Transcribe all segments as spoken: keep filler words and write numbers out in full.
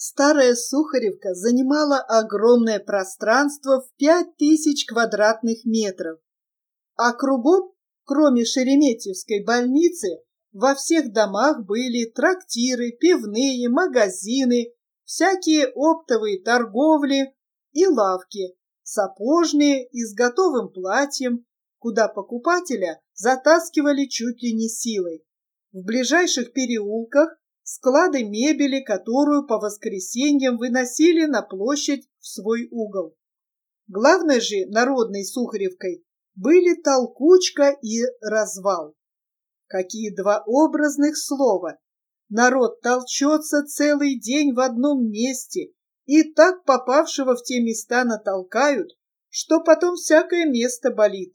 Старая Сухаревка занимала огромное пространство в пять тысяч квадратных метров, а кругом, кроме Шереметьевской больницы, во всех домах были трактиры, пивные, магазины, всякие оптовые торговли и лавки, сапожные и с готовым платьем, куда покупателя затаскивали чуть ли не силой. В ближайших переулках склады мебели, которую по воскресеньям выносили на площадь в свой угол. Главной же народной Сухаревкой были толкучка и развал. Какие два образных слова! Народ толчется целый день в одном месте, и так попавшего в те места натолкают, что потом всякое место болит.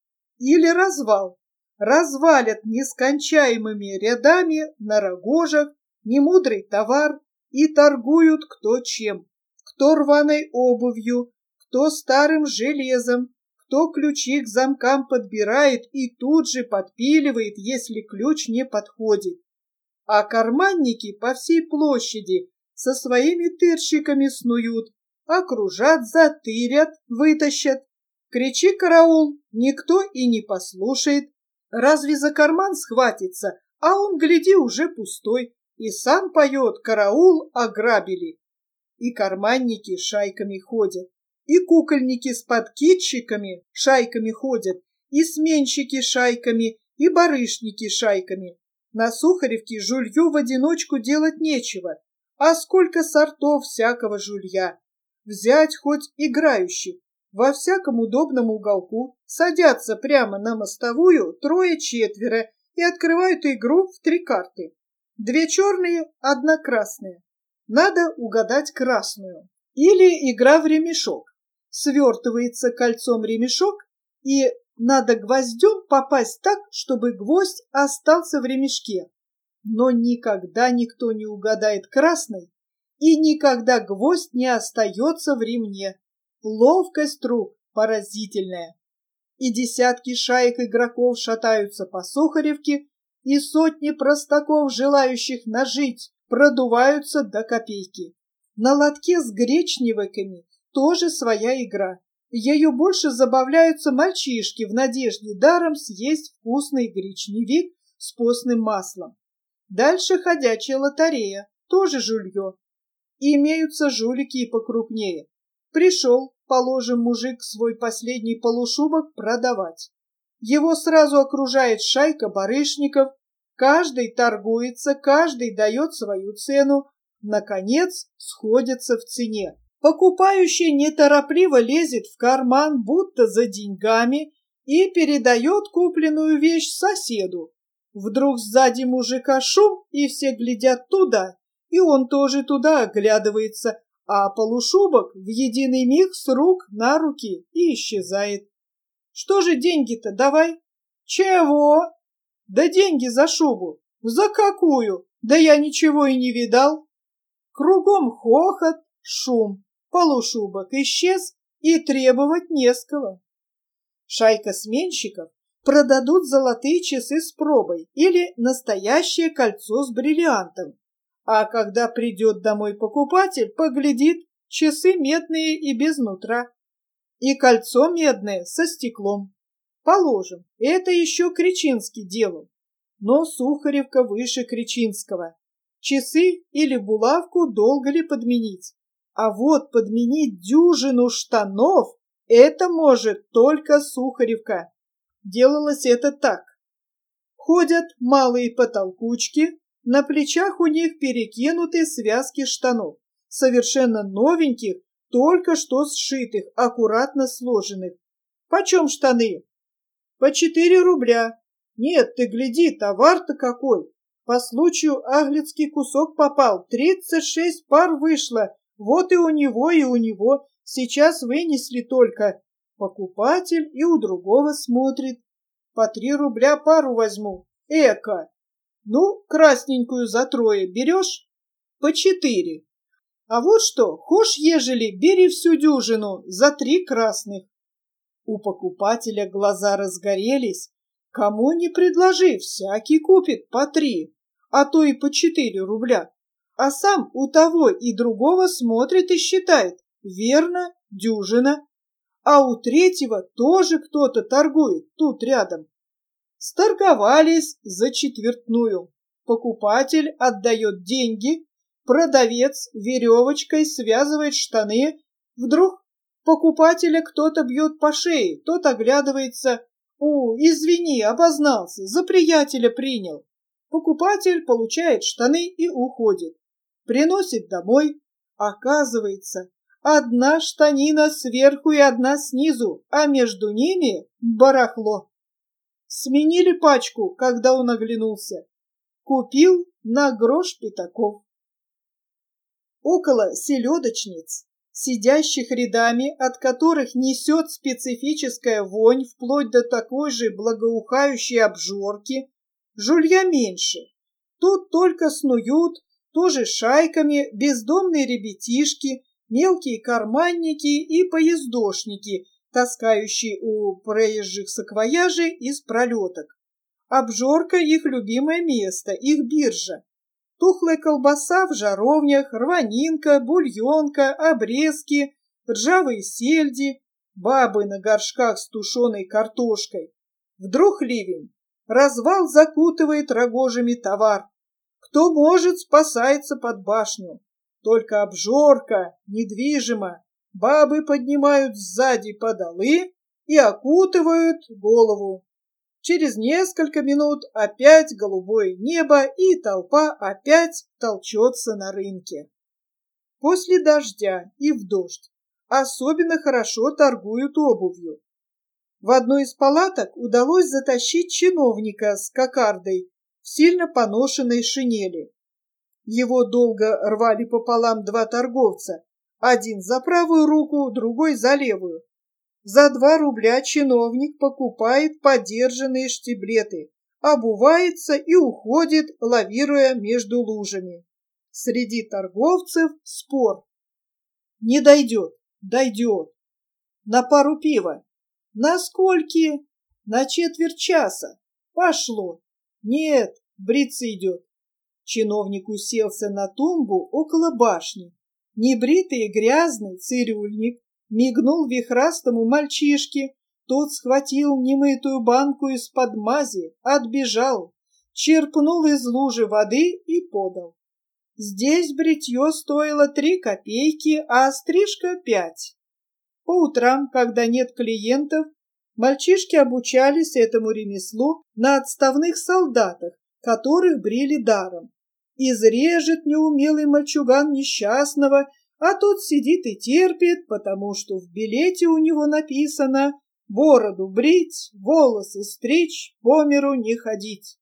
Или развал. Развалят нескончаемыми рядами на рогожах немудрый товар и торгуют кто чем, кто рваной обувью, кто старым железом, кто ключи к замкам подбирает и тут же подпиливает, если ключ не подходит. А карманники по всей площади со своими тырщиками снуют, окружат, затырят, вытащат. Кричи, караул, никто и не послушает. Разве за карман схватится, а он, гляди, уже пустой, и сам поет: караул, ограбили. И карманники шайками ходят, и кукольники с подкидчиками шайками ходят, и сменщики шайками, и барышники шайками. На Сухаревке жулью в одиночку делать нечего, а сколько сортов всякого жулья. Взять хоть играющих. Во всяком удобном уголку садятся прямо на мостовую трое-четверо и открывают игру в три карты. Две черные, одна красная. Надо угадать красную. Или игра в ремешок. Свертывается кольцом ремешок, и надо гвоздем попасть так, чтобы гвоздь остался в ремешке. Но никогда никто не угадает красной, и никогда гвоздь не остается в ремне. Ловкость рук поразительная. И десятки шаек игроков шатаются по Сухаревке, и сотни простаков, желающих нажить, продуваются до копейки. На лотке с гречневиками тоже своя игра. Ею больше забавляются мальчишки в надежде даром съесть вкусный гречневик с постным маслом. Дальше ходячая лотерея, тоже жулье. И имеются жулики и покрупнее. Пришел, положим, мужик свой последний полушубок продавать. Его сразу окружает шайка барышников, каждый торгуется, каждый дает свою цену, наконец сходятся в цене. Покупающий неторопливо лезет в карман, будто за деньгами, и передает купленную вещь соседу. Вдруг сзади мужика шум, и все глядят туда, и он тоже туда оглядывается, а полушубок в единый миг с рук на руки и исчезает. Что же деньги-то давай? Чего? Да деньги за шубу. За какую? Да я ничего и не видал. Кругом хохот, шум. Полушубок исчез, и требовать не с кого. Шайка сменщиков продадут золотые часы с пробой или настоящее кольцо с бриллиантом. А когда придет домой покупатель, поглядит, часы медные и без нутра. И кольцо медное со стеклом. Положим, это еще Кречинский делал. Но Сухаревка выше Кречинского. Часы или булавку долго ли подменить? А вот подменить дюжину штанов — это может только Сухаревка. Делалось это так. Ходят малые потолкучки, на плечах у них перекинуты связки штанов, совершенно новеньких, только что сшитых, аккуратно сложенных. Почем штаны? По четыре рубля. Нет, ты гляди, товар-то какой. По случаю аглицкий кусок попал, тридцать шесть пар вышло. Вот и у него, и у него. Сейчас вынесли только. Покупатель и у другого смотрит. По три рубля пару возьму. Эко. Ну, красненькую за трое берешь? По четыре. А вот что, хошь ежели, бери всю дюжину за три красных. У покупателя глаза разгорелись. Кому не предложи, всякий купит по три, а то и по четыре рубля. а сам у того и другого смотрит и считает: верно, дюжина, а у третьего тоже кто-то торгует тут рядом. Сторговались за четвертную. Покупатель отдает деньги, продавец веревочкой связывает штаны. Вдруг покупателя кто-то бьет по шее, тот оглядывается: «О, извини, обознался, за приятеля принял». Покупатель получает штаны и уходит. Приносит домой. Оказывается, одна штанина сверху и одна снизу, а между ними барахло. Сменили пачку, когда он оглянулся. Купил на грош пятаков. Около селедочниц, сидящих рядами, от которых несет специфическая вонь вплоть до такой же благоухающей обжорки, жулья меньше. Тут только снуют, тоже шайками, бездомные ребятишки, мелкие карманники и поездошники, таскающие у проезжих саквояжи из пролеток. Обжорка — их любимое место, их биржа. Тухлая колбаса в жаровнях, рванинка, бульонка, обрезки, ржавые сельди, бабы на горшках с тушеной картошкой. Вдруг ливень. Развал закутывает рогожами товар. Кто может, спасается под башню. Только обжорка недвижима. Бабы поднимают сзади подолы и окутывают голову. Через несколько минут опять голубое небо, и толпа опять толчется на рынке. После дождя и в дождь особенно хорошо торгуют обувью. В одной из палаток удалось затащить чиновника с кокардой в сильно поношенной шинели. Его долго рвали пополам два торговца, один за правую руку, другой за левую. За два рубля чиновник покупает подержанные штиблеты, обувается и уходит, лавируя между лужами. Среди торговцев спор. Не дойдет, дойдет. На пару пива. На скольки? На четверть часа. Пошло. Нет, бриться идет. Чиновник уселся на тумбу около башни. Небритый и грязный цирюльник мигнул вихрастому мальчишке. Тот схватил немытую банку из-под мази, отбежал, черпнул из лужи воды и подал. Здесь бритье стоило три копейки, а стрижка пять. По утрам, когда нет клиентов, мальчишки обучались этому ремеслу на отставных солдатах, которых брили даром. Изрежет неумелый мальчуган несчастного, а тот сидит и терпит, потому что в билете у него написано: бороду брить, волосы стричь, по миру не ходить.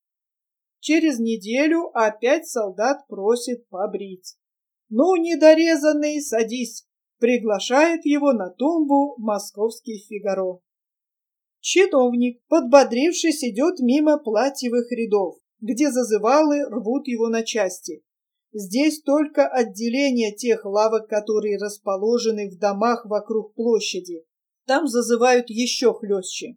Через неделю опять солдат просит побрить. «Ну, недорезанный, садись!» Приглашает его на тумбу московский Фигаро. Чиновник, подбодрившись, идет мимо платьевых рядов, где зазывалы рвут его на части. Здесь только отделение тех лавок, которые расположены в домах вокруг площади. Там зазывают еще хлестче.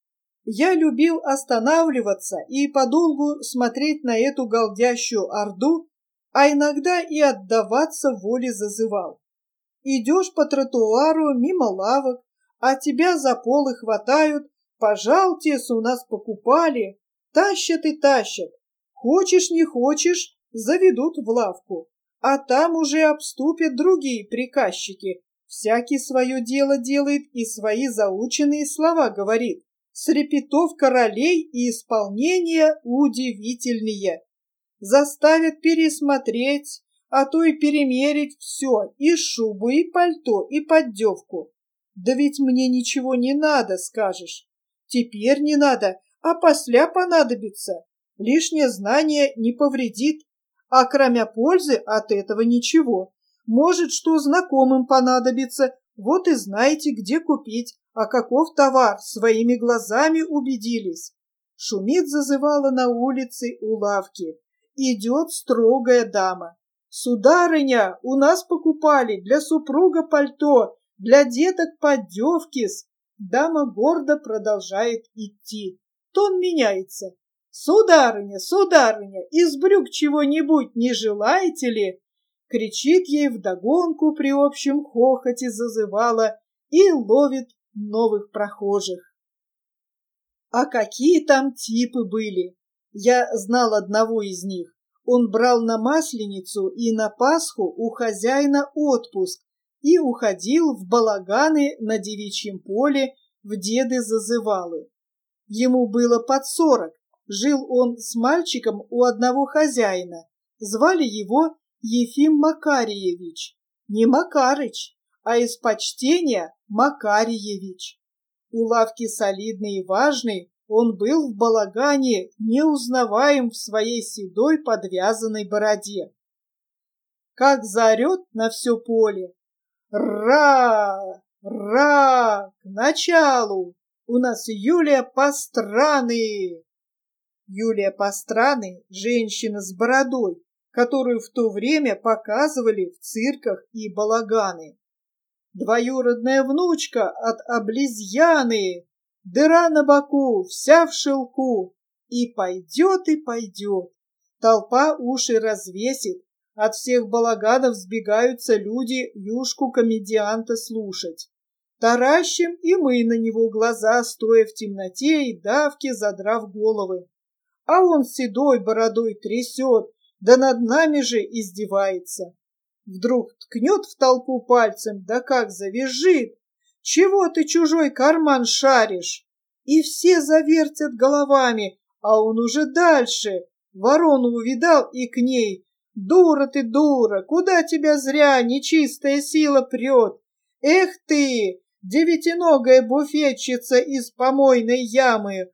Я любил останавливаться и подолгу смотреть на эту галдящую орду, а иногда и отдаваться воле зазывал. Идешь по тротуару мимо лавок, а тебя за полы хватают: пожалуйте, у нас покупали. Тащат и тащат. Хочешь, не хочешь, заведут в лавку. А там уже обступят другие приказчики. Всякий свое дело делает и свои заученные слова говорит. С репетов королей и исполнения удивительные. Заставят пересмотреть, а то и перемерить все, и шубу, и пальто, и поддевку. Да ведь мне ничего не надо, скажешь. Теперь не надо, а после понадобится. Лишнее знание не повредит, а кроме пользы от этого ничего. Может, что знакомым понадобится, вот и знаете, где купить, а каков товар, своими глазами убедились. Шумит зазывала на улице у лавки. Идет строгая дама. «Сударыня, у нас покупали для супруга пальто, для деток поддевки-с». Дама гордо продолжает идти. Тон меняется. «Сударыня, сударыня, из брюк чего-нибудь не желаете ли? кричит ей вдогонку при общем хохоте зазывала и ловит новых прохожих. А какие там типы были! Я знал одного из них. Он брал на Масленицу и на Пасху у хозяина отпуск и уходил в балаганы на девичьем поле в деды-зазывалы. Ему было под сорок. Жил он с мальчиком у одного хозяина. Звали его Ефим Макарьевич. Не Макарыч, а из почтения Макарьевич. У лавки солидный и важный, он был в балагане неузнаваем в своей седой подвязанной бороде. Как заорет на все поле: «Ра! Ра! К началу! У нас Юлия Постраны!» Юлия Постраны – женщина с бородой, которую в то время показывали в цирках и балаганы. Двоюродная внучка от облизьяны, дыра на боку, вся в шелку, и пойдет, и пойдет. Толпа уши развесит, от всех балаганов сбегаются люди юшку-комедианта слушать. Таращим и мы на него глаза, стоя в темноте и давке, задрав головы. А он седой бородой трясет, да над нами же издевается. Вдруг ткнет в толпу пальцем, да как завизжит: «Чего ты чужой карман шаришь?» И все завертят головами, а он уже дальше. Ворону увидал и к ней: «Дура ты, дура, куда тебя зря нечистая сила прет? Эх ты, девятиногая буфетчица из помойной ямы!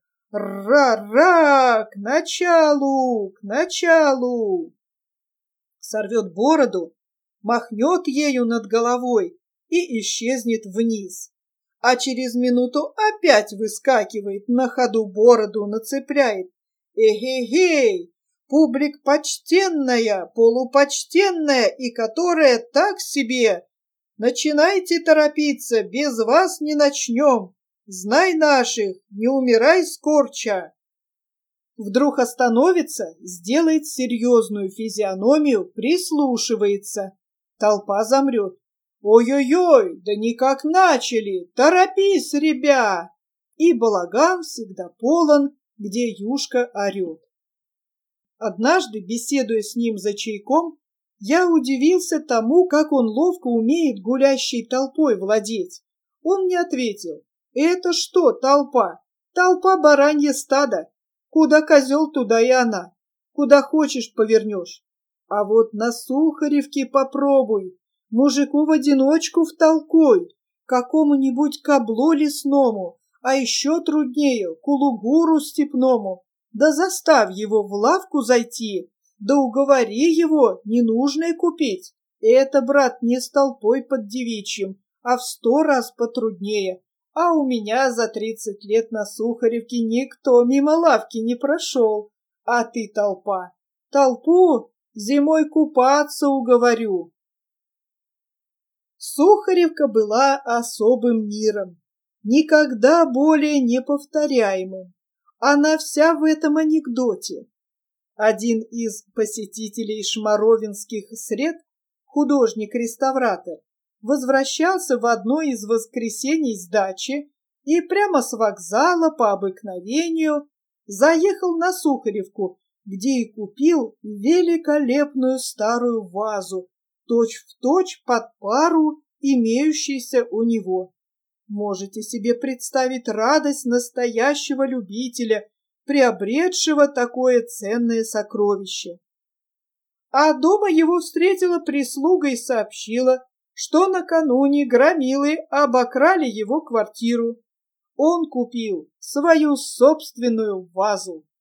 Ра-ра! К началу! К началу!» Сорвет бороду, махнет ею над головой и исчезнет вниз. А через минуту опять выскакивает, на ходу бороду нацепляет. Эгегей! Публик почтенная, полупочтенная и которая так себе. Начинайте торопиться, без вас не начнем. Знай наших, не умирай скорча. Вдруг остановится, сделает серьезную физиономию, прислушивается. Толпа замрет. Ой-ой-ой, да никак начали, торопись, ребя! И балаган всегда полон, где юшка орет. Однажды, беседуя с ним за чайком, я удивился тому, как он ловко умеет гулящей толпой владеть. Он мне ответил: «Это что, толпа? Толпа баранье стадо. Куда козел, туда и она. Куда хочешь повернешь. А вот на Сухаревке попробуй. Мужику в одиночку втолкуй, какому-нибудь каблу лесному, а еще труднее кулугуру степному. Да заставь его в лавку зайти, да уговори его ненужное купить. Это, брат, не с толпой под девичьим, а в сто раз потруднее. А у меня за тридцать лет на Сухаревке никто мимо лавки не прошел. А ты, толпа, толпу зимой купаться уговорю». Сухаревка была особым миром, никогда более не повторяемым. Она вся в этом анекдоте. Один из посетителей шмаровинских сред, художник-реставратор, возвращался в одно из воскресений с дачи и прямо с вокзала по обыкновению заехал на Сухаревку, где и купил великолепную старую вазу, точь-в-точь под пару имеющейся у него. Можете себе представить радость настоящего любителя, приобретшего такое ценное сокровище. А дома его встретила прислуга и сообщила, что накануне громилы обокрали его квартиру. Он купил свою собственную вазу.